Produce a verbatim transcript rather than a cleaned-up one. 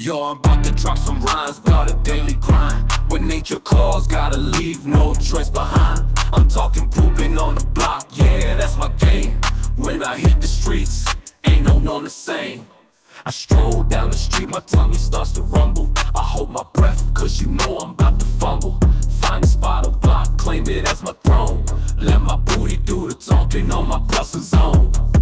Yo, I'm about to drop some rhymes about a daily grind. When nature calls, gotta leave no choice behind. I'm talking pooping on the block, yeah, that's my game. When I hit the streets, ain't no one the same. I stroll down the street, my tummy starts to rumble. I hold my breath, cause you know I'm about to fumble. Find a spot or block, claim it as my throne. Let my booty do the talking on my plus zone.